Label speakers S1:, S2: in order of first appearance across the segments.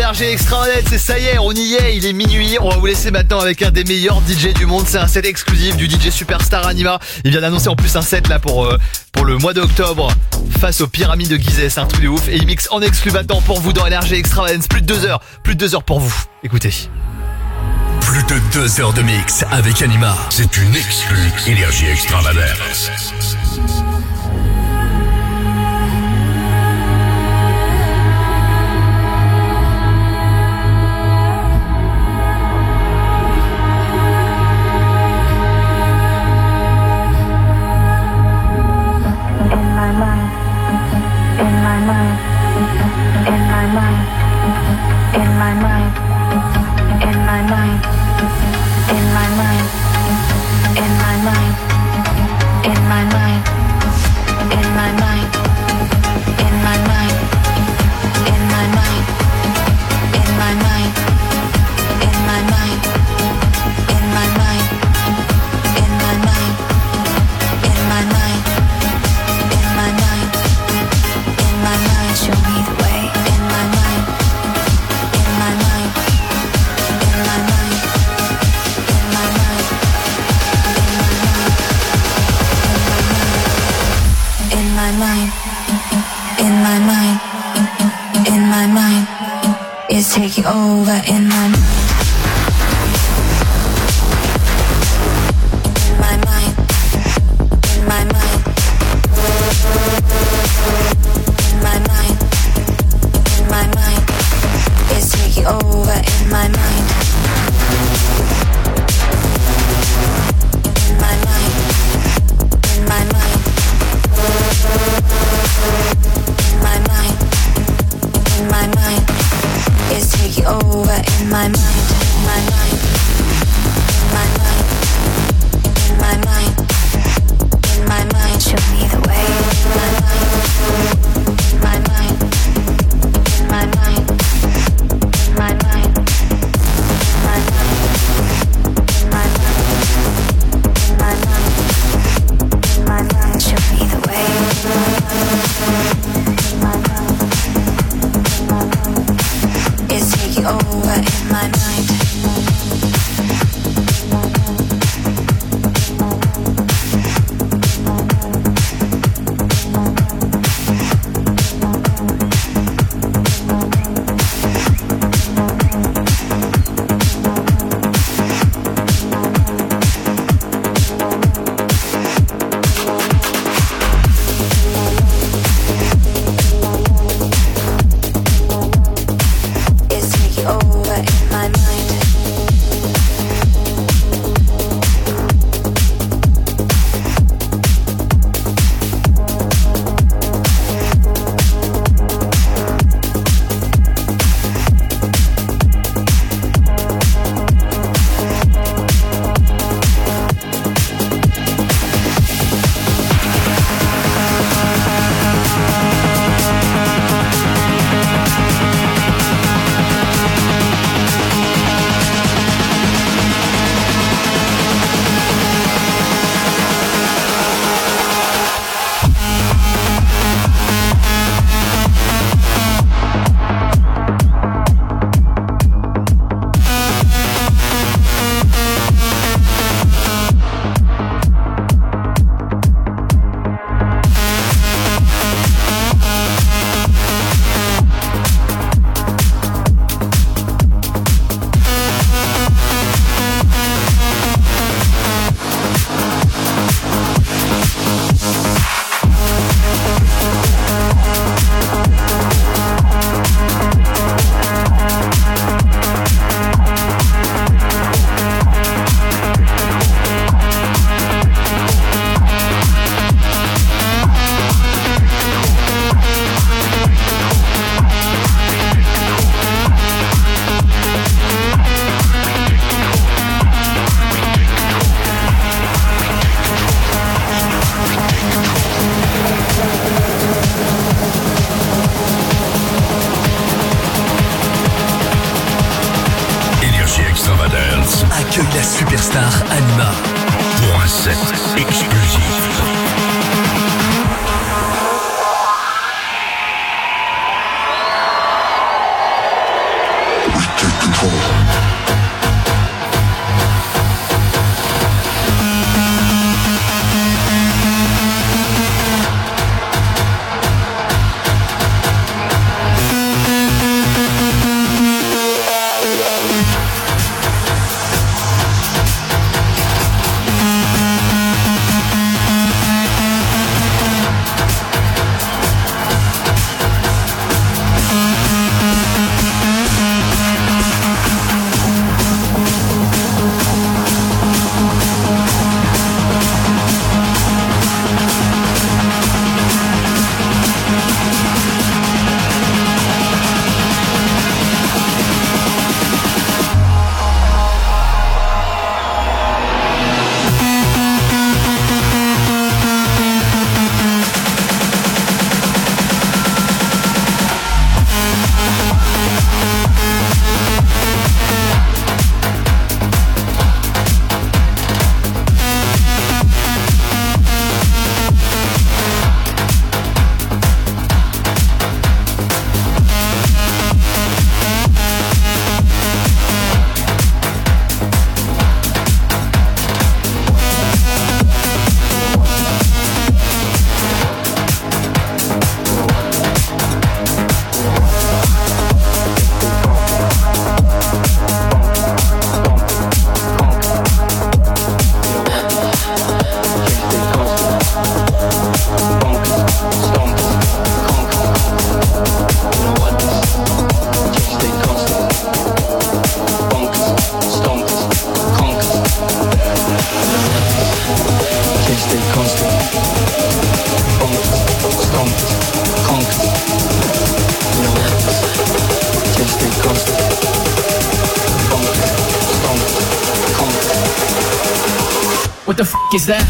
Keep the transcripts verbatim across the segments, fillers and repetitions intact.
S1: Énergie Extraordinaire, c'est ça y est, on y est, il est minuit. On va vous laisser maintenant avec un des meilleurs D J du monde. C'est un set exclusif du D J Superstar Anima. Il vient d'annoncer en plus un set là pour, euh, pour le mois d'octobre face aux pyramides de Gizeh. C'est un truc de ouf. Et il mixe en exclu maintenant pour vous dans Énergie Extraordinaire. Plus de deux heures, plus de deux heures pour vous. Écoutez.
S2: Plus de deux heures de mix avec Anima. C'est une exclue Énergie Extraordinaire.
S3: Taking over in my mind. In my mind. In my mind. In my mind. In my mind. It's taking over in my mind. In my mind. In my mind. In my mind. In my mind. It's taking over in my mind, in my mind, in my mind, in my mind, in my mind. Show me the way, in my mind, in my mind, in my mind, in my mind, in my mind, in my mind, in my mind, in my mind. Show me the way, in my mind, in my mind, in my mind. It's taking over in my mind.
S2: accueille la superstar Anima pour un set exclusif.
S4: the f*** is that?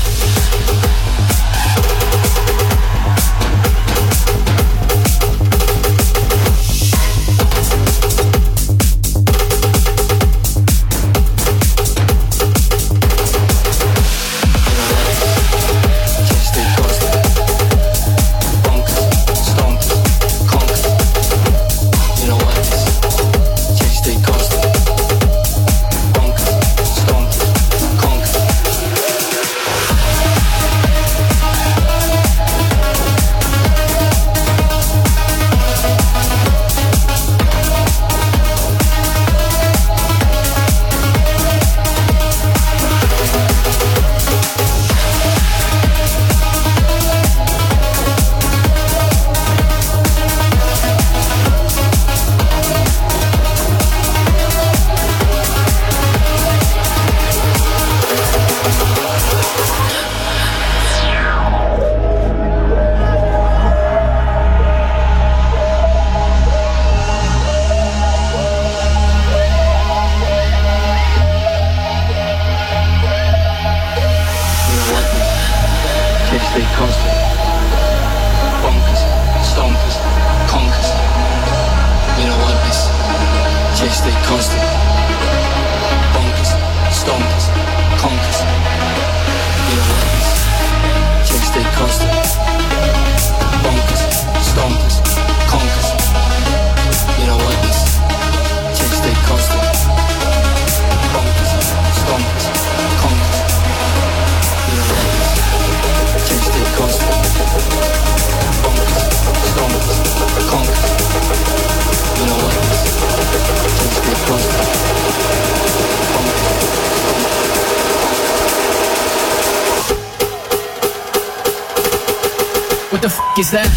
S4: What the f*** is that?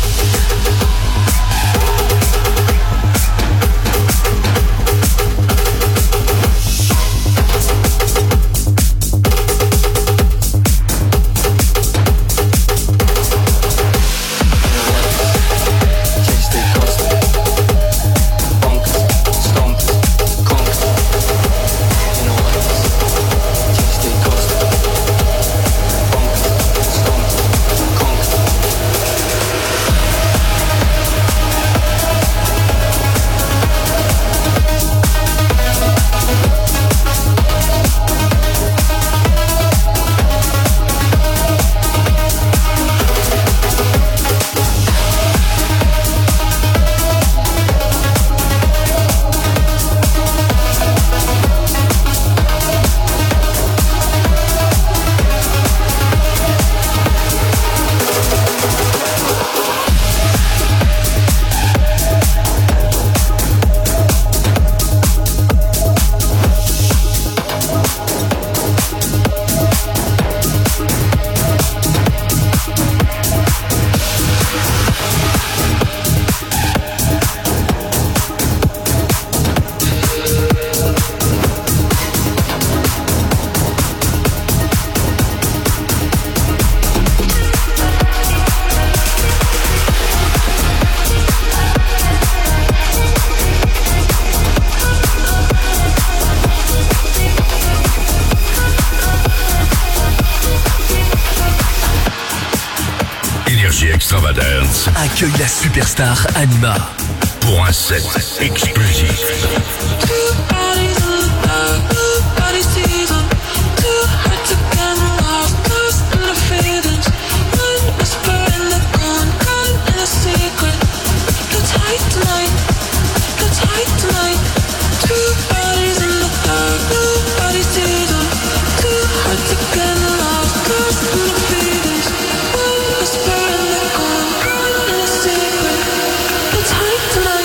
S2: Extravagance
S5: accueille la superstar Anima
S2: pour un set exclusif.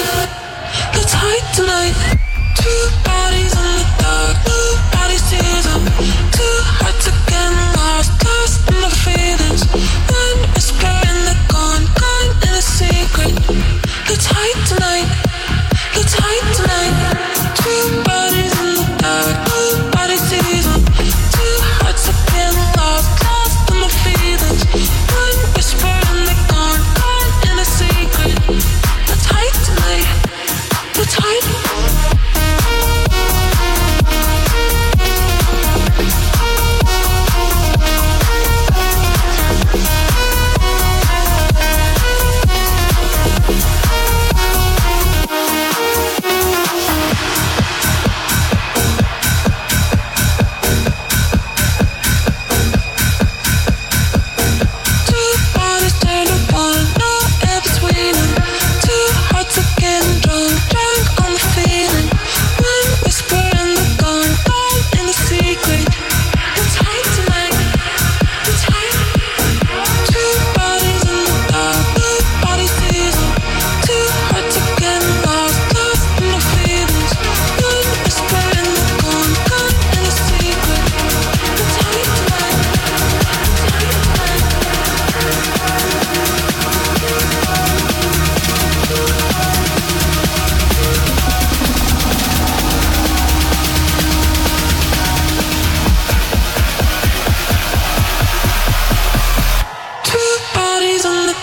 S6: Tonight, two bodies in the dark, two bodies tears.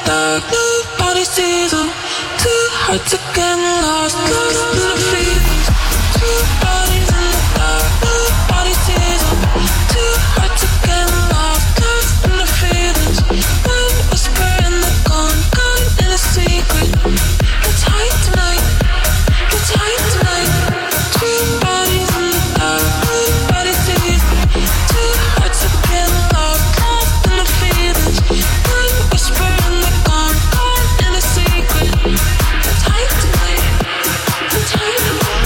S6: dark, nobody sees them. Too hard to get lost, lost in the feelings. Two bodies in the dark, nobody sees them. Too hard to get lost, lost in the feelings. One whisper and they're gone, gone in a secret. It's high tonight, it's high tonight. Two bodies in the dark, nobody sees them. Too hard to get lost, lost in the feelings. One whisper and they're gone, gone in a secret. It's high tonight, it's high tonight.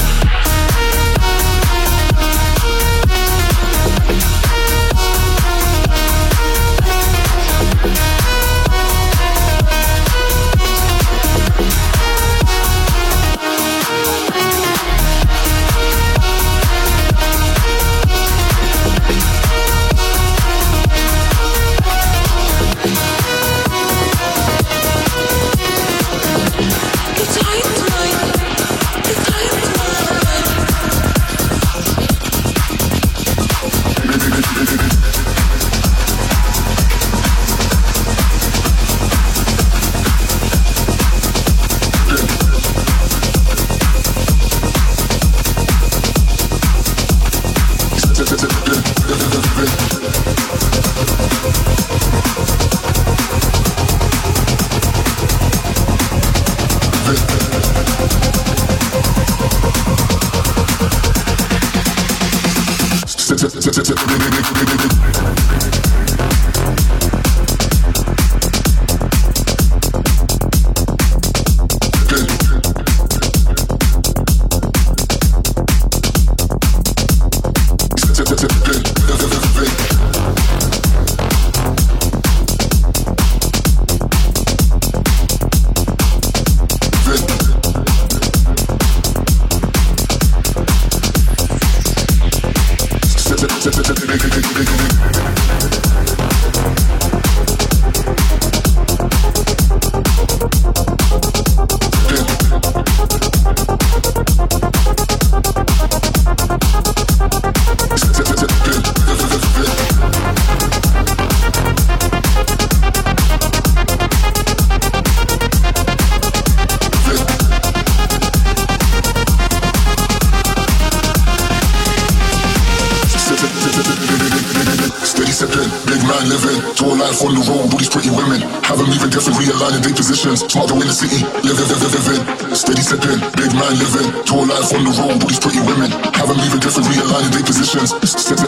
S7: On the road, all these pretty women have them moving different, realigning their positions. Smart in the city, live, live, live, live in. Steady sipping, big man living. Tour life on the road, all these pretty women have them moving different, realigning their positions. Steady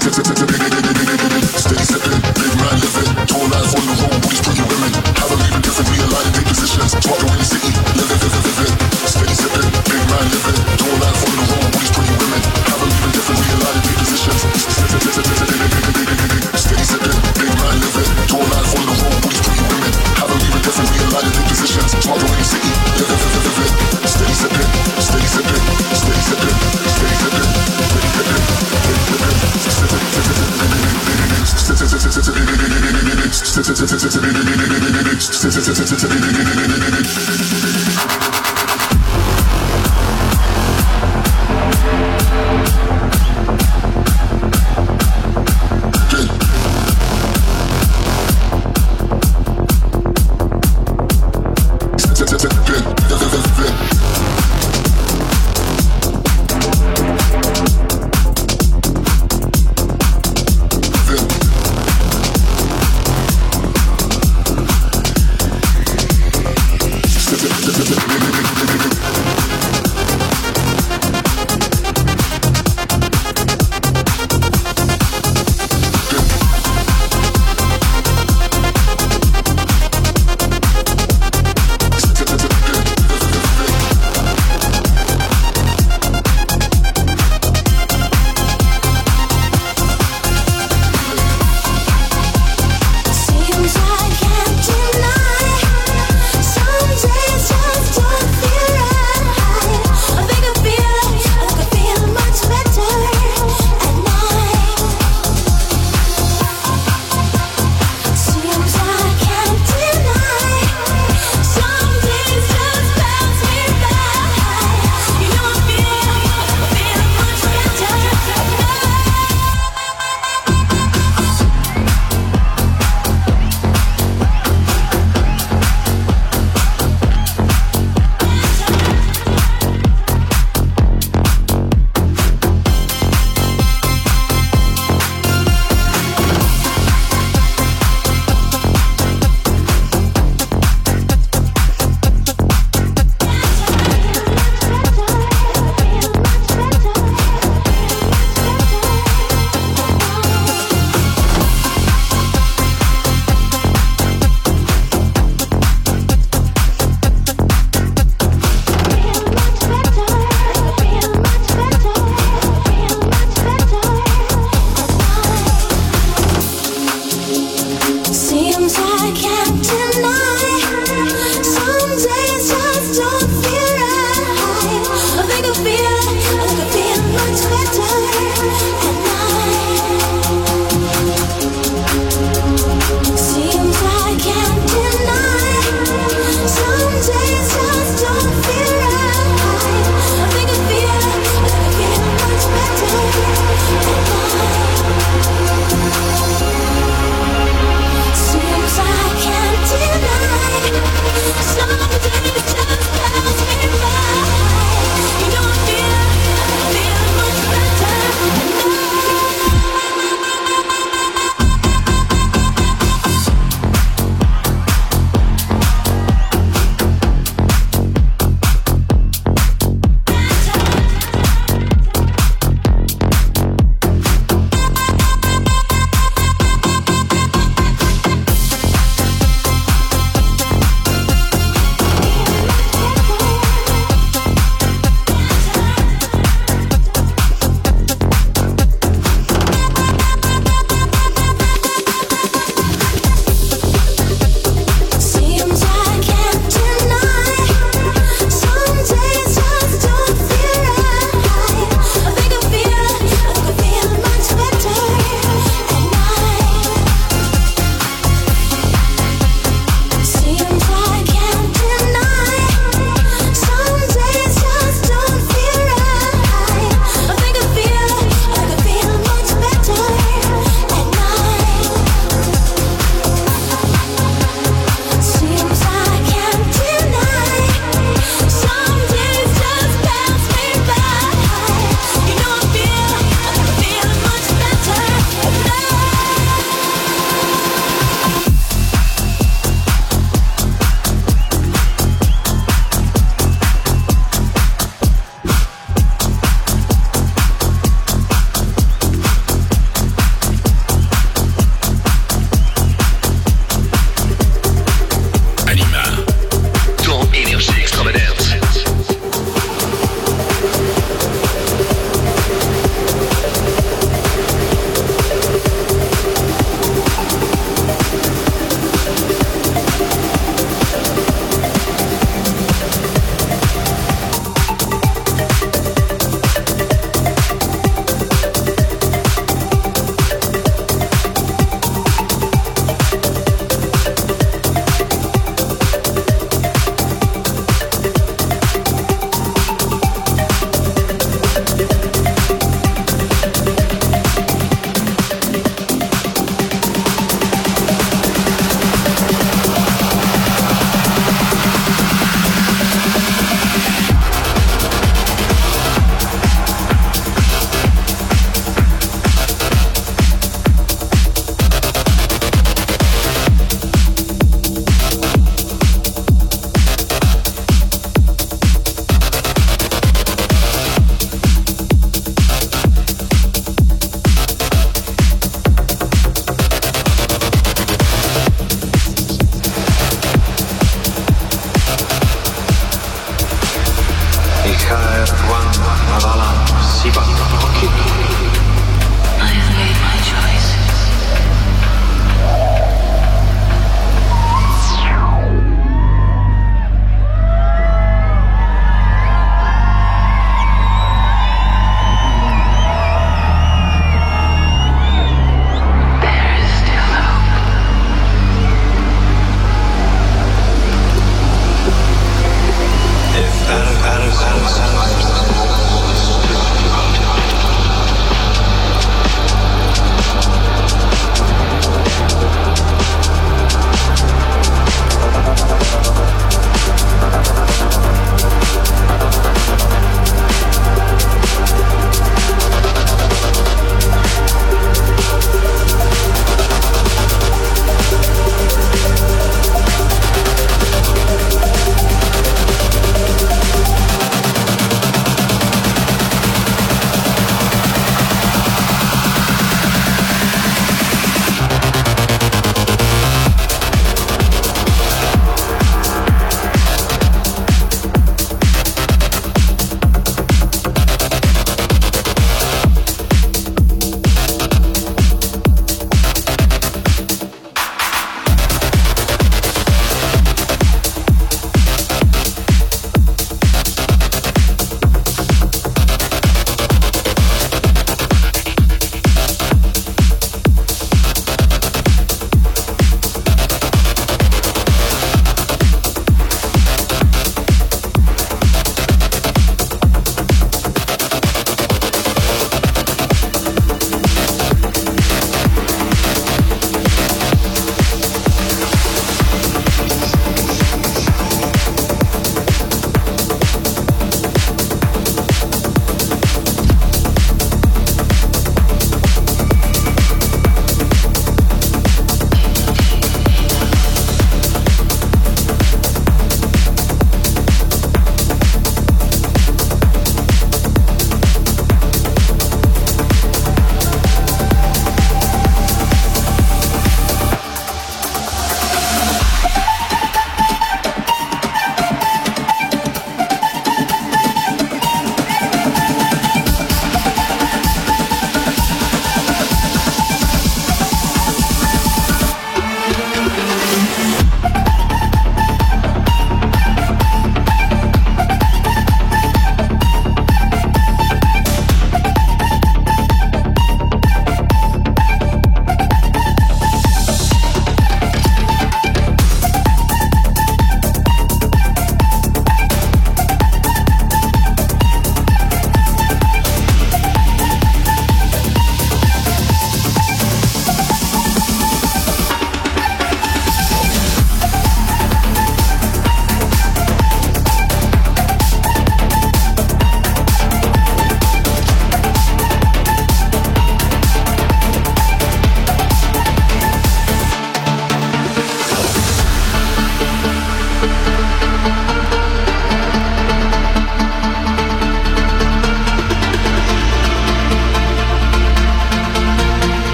S7: sipping, big man living. Tour life on the road, all these pretty women have them moving different, realigning their positions. Smart in the city, live, live, live, live in. Steady sipping, big man living. Tour life on the road, all these pretty women have them moving different, realigning their positions. Steady sipping, big man living. Tour life on the road, all these pretty women have them moving different, realigning their positions. Smart in the city, live, live, live, live in. Steady sipping, steady sipping, steady sipping, steady sipping,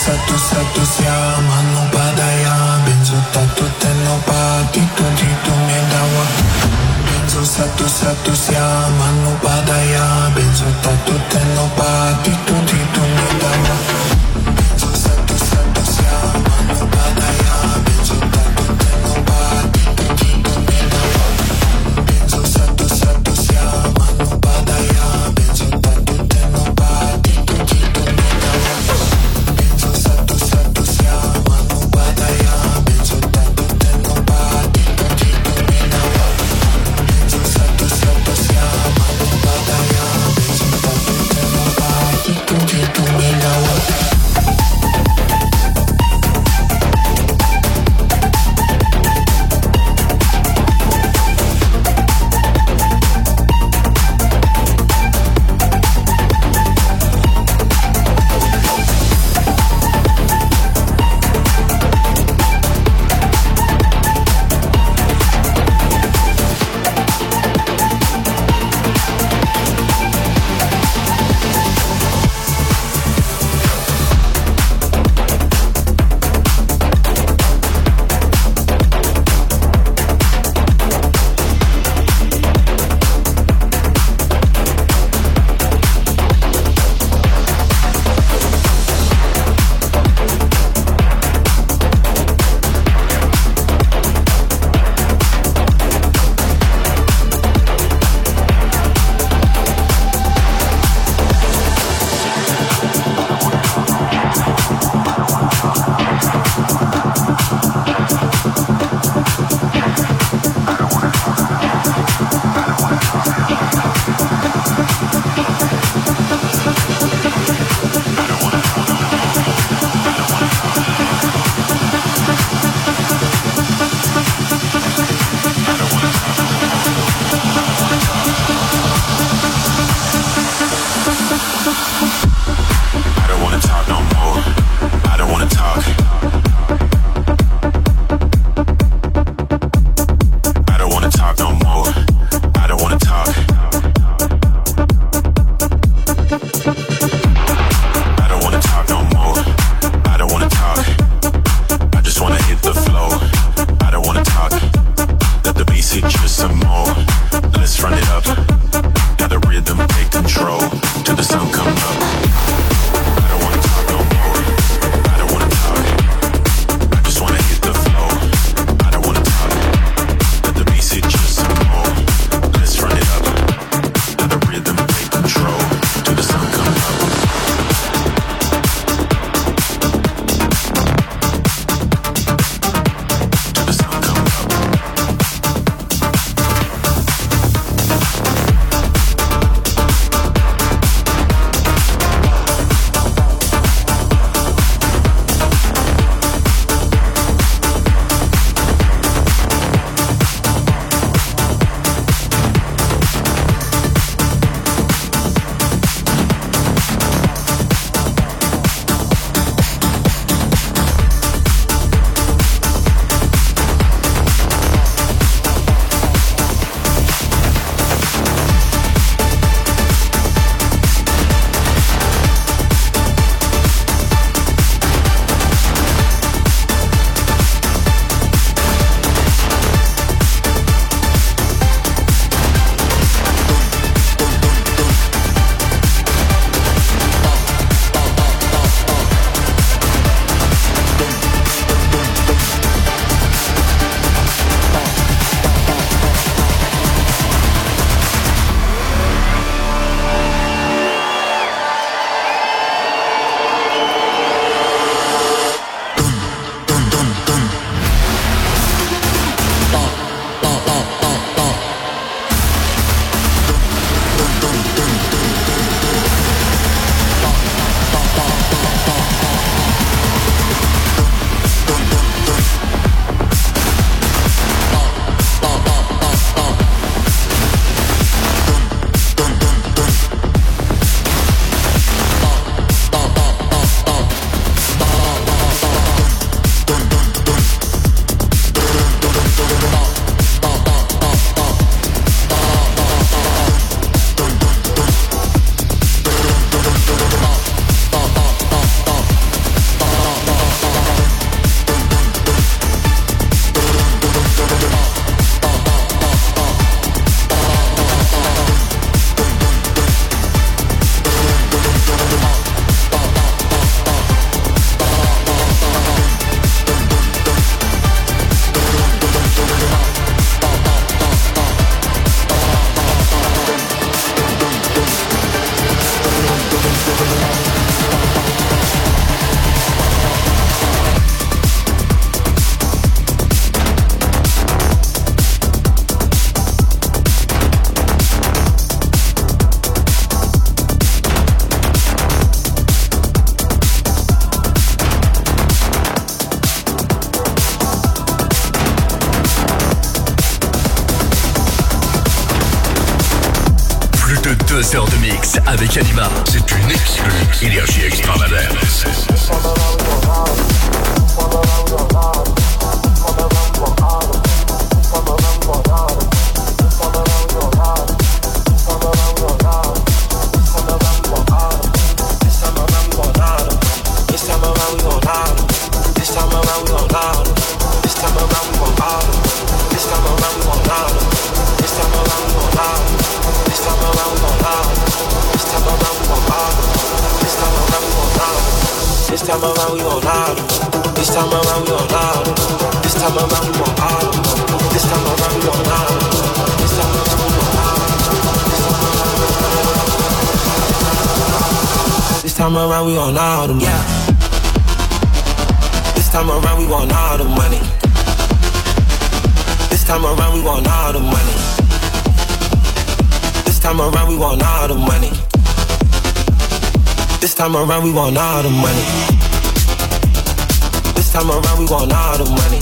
S8: satu-satu siapa no padaya benzo tatu tenno pati tutti tu mi dawa benzo satu-satu siapa no padaya benzo tatu tenno pati tutti tu mi dawa benzo satu-satu siapa no padaya benzo tatu tenno pati tutti tu mi dawa benzo satu-satu siapa no padaya benzo tatu tenno pati tutti tu mi dawa benzo satu-satu siapa no padaya benzo tatu tenno pati tutti tu mi dawa benzo satu-satu siapa no padaya benzo tatu tenno pati tutti tu mi dawa.
S5: deux heures de mix avec Anima.
S2: C'est une exclue Énergie Extravagance.
S9: This time around we gon' loud. This time around we gon' loud. This time around we gon' loud. This time around we gon' loud. This time around we gon' loud. This time around we gon' loud, yeah. This time around we gon' loud money. This time around we gon' loud money. This time around we gon' loud money. This time around we want all the money. This time around we want all the money.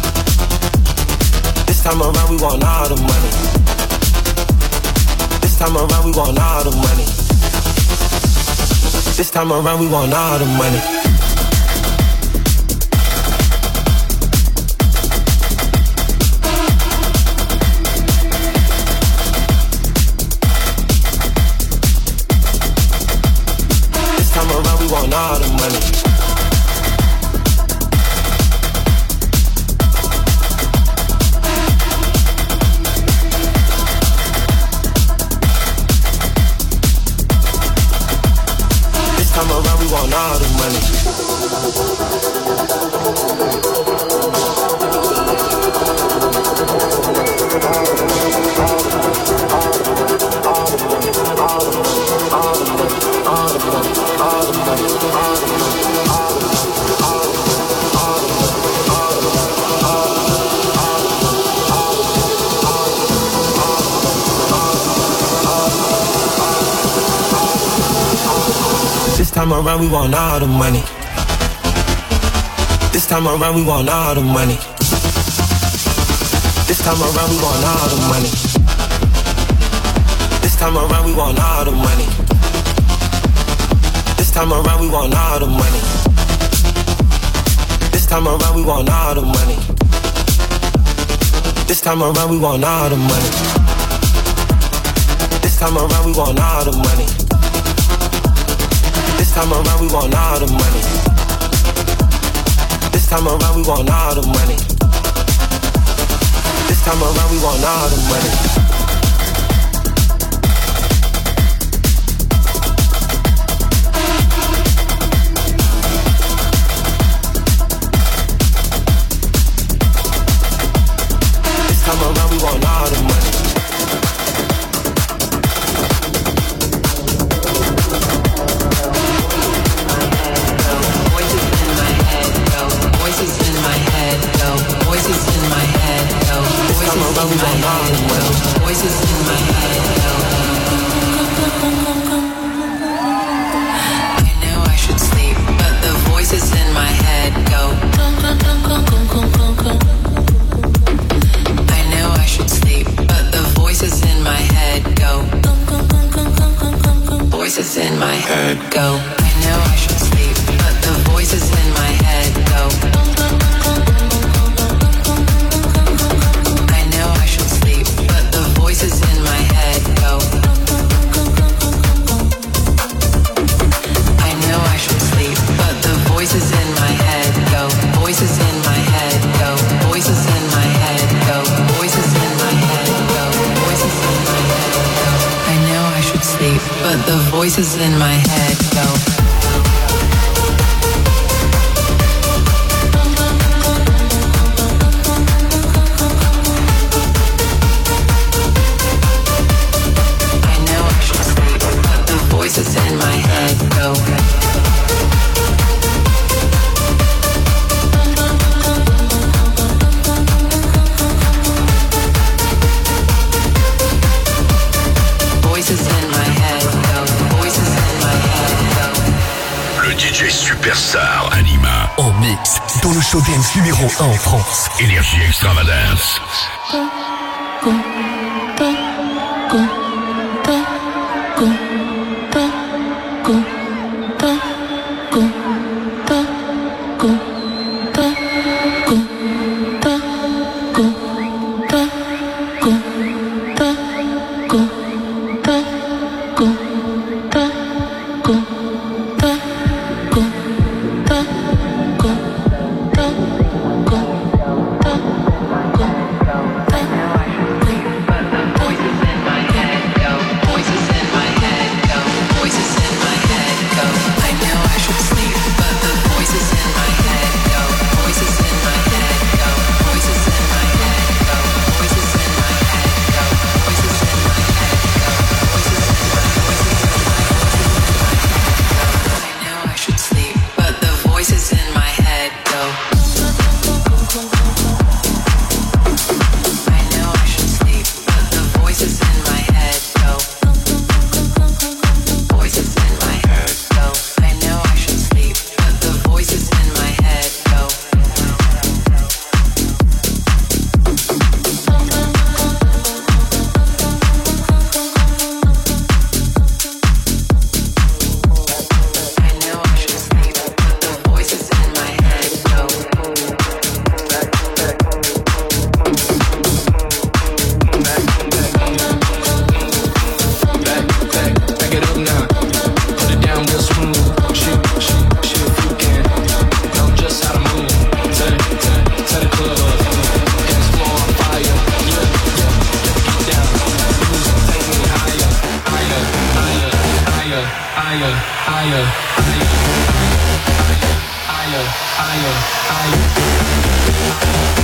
S9: This time around we want all the money. This time around we want all the money. This time around we want all the money. We want all the money. This time around we want all the money. This time around we want all the money. This time around we want all the money. This time around we want all the money. This time around we want all the money. This time around we want all the money. This time around we want all the money. This time around we want all the money. This time around we want all the money. This time around we want all the money. This time around we want all the money. This time around we want all the money. This time around we want all the money.
S10: Voices in my head, go. Voices in my head, go. Voices in my head, go. Voices in my head, go. I know I should sleep, but the voices in my head go. I know I should sleep, but the voices in my head go. Voices in my head go. I know I should sleep, but the voices in my head go. I know I should sleep, but the voices in my head go. I know I should sleep, but the voices in my head go. Voices in my head go. Voices in my head go. Voices in my head go. Voices in my head go. I know I should sleep, but the voices in my head go. Voices in my head go. Voices in my head go. Voices in my head go.
S2: Le D J Superstar Anima
S5: En mix dans le show dance numéro un en France.
S2: Énergie Extravagance.
S6: Go, go, go, go, go.
S4: higher, higher, higher, higher, higher, higher, higher.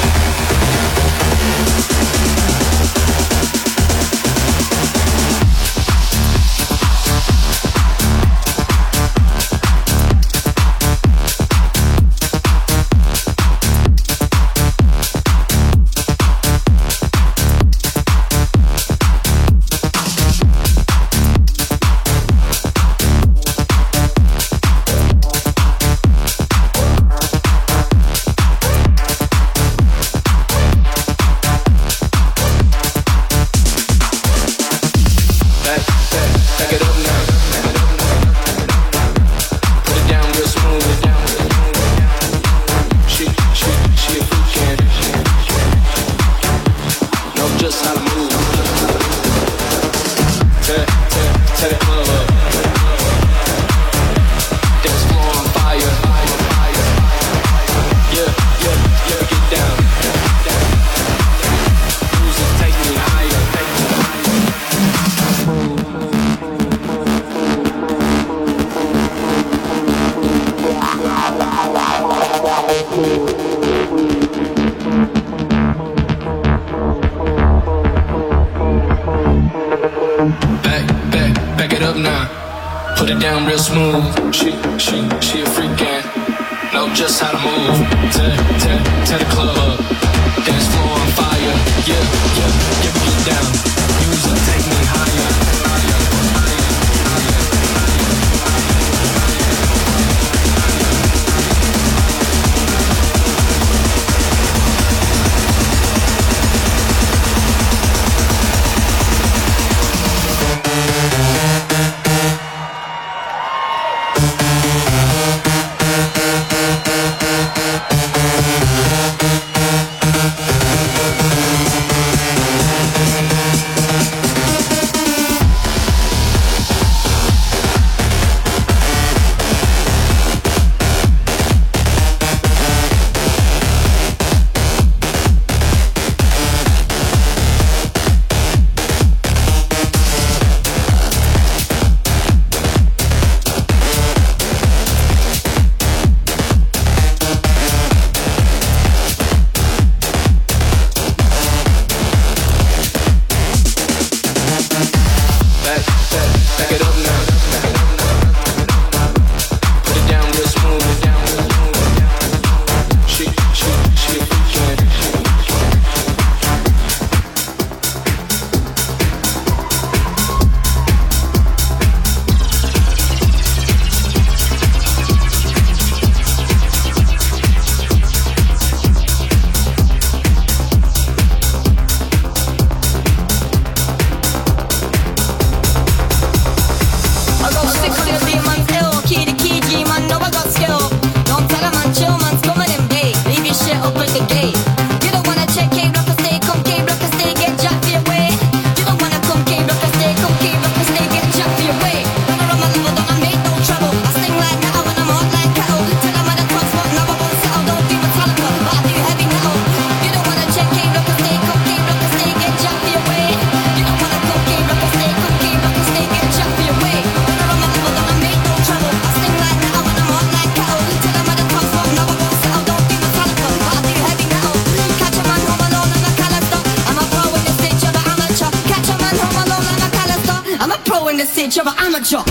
S11: You're an amateur.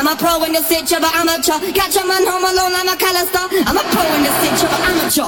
S3: I'm a pro in the stitch of an amateur. Catch a man home alone, I'm a calister. I'm a pro in the stitch of an amateur.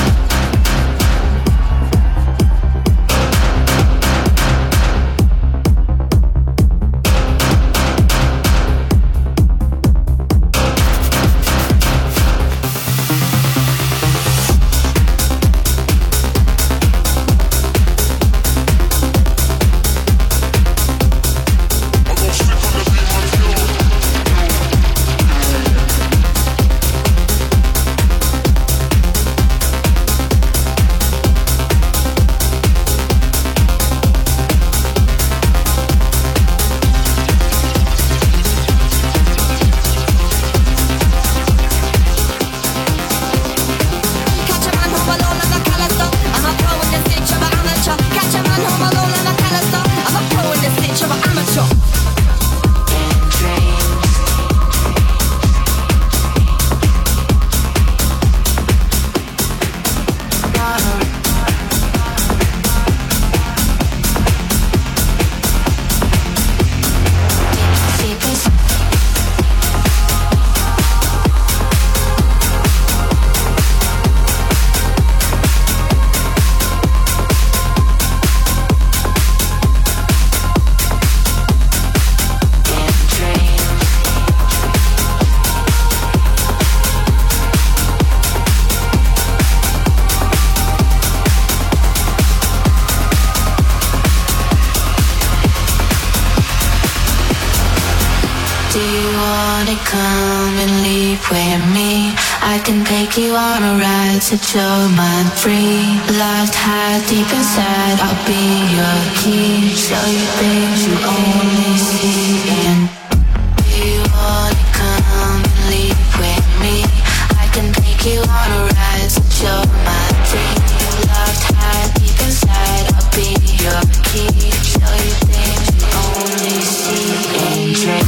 S10: You on a ride, set your mind free. Lost high deep inside, I'll be your key. Show you things you only see. And do you wanna come and leave with me? I can take you on a ride, set your mind free. Lost high deep inside, I'll be your key. Show you things you only see. And drink.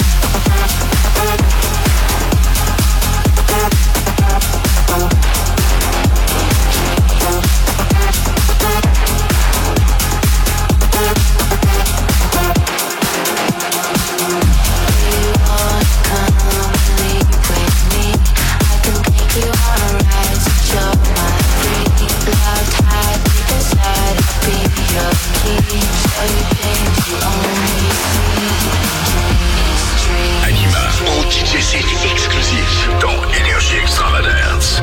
S2: Exclusif dans Énergie Extravagance.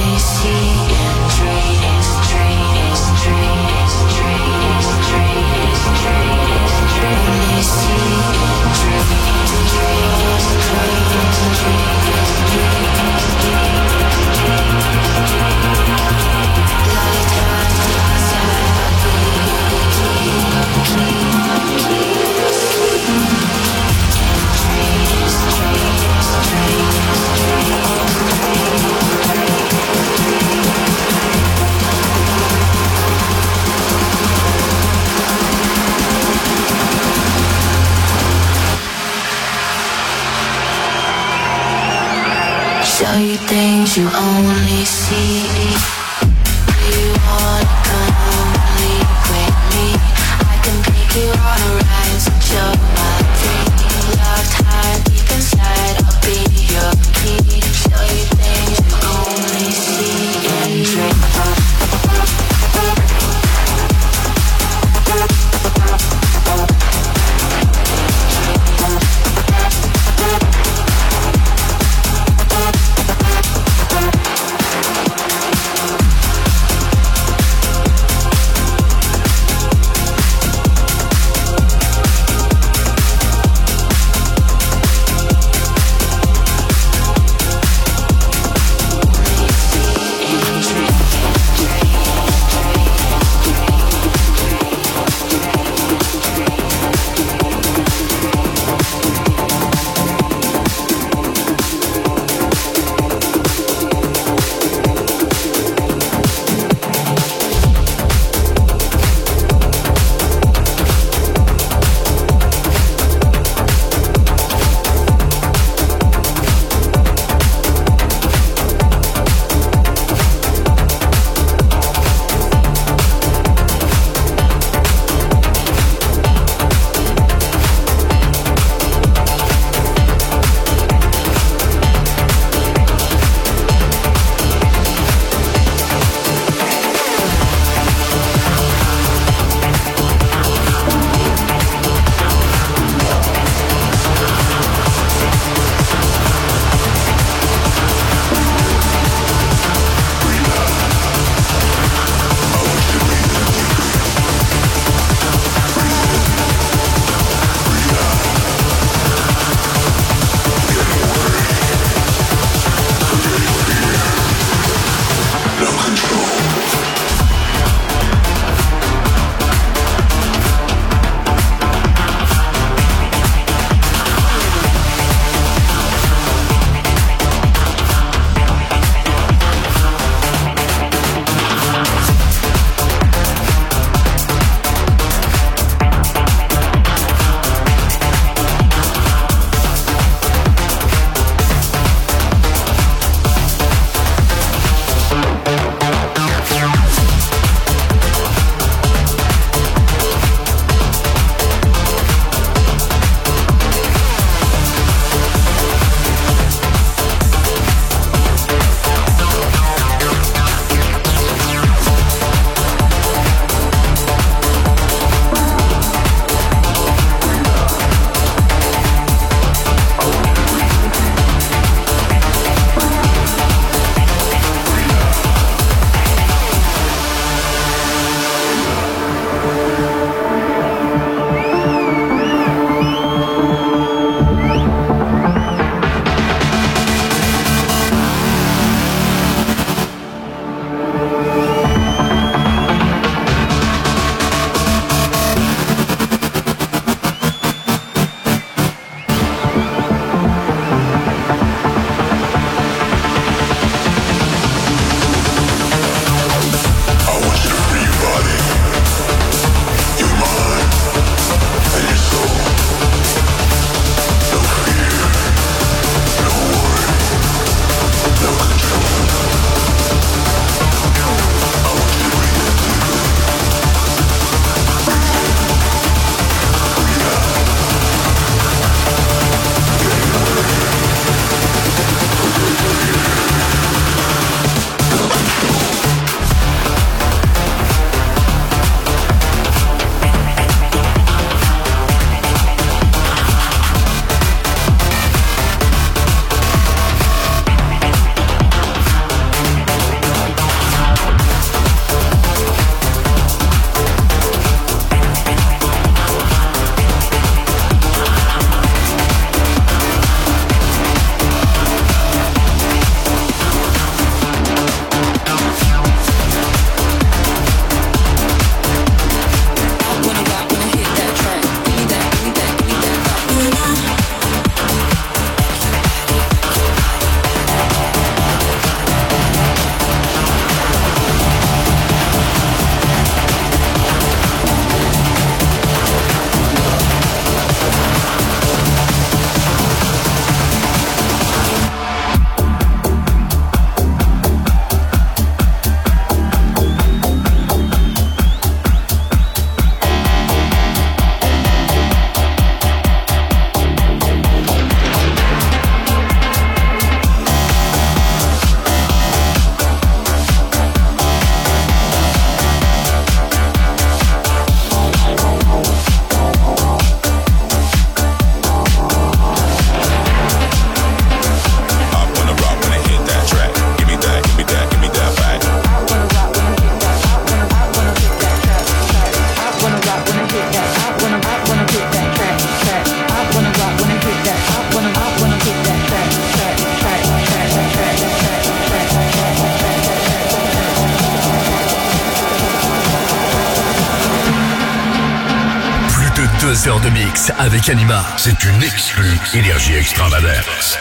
S10: Show you things you only see. Do you wanna come and leave with me? I can take you on a ride, set your mind free. Lost high deep inside, I'll be your key. Show you things you only see and dream.
S2: deux heures de mix avec Anima. C'est une exclue Énergie Extravagance.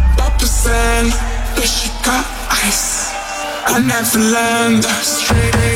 S8: Neverland, straight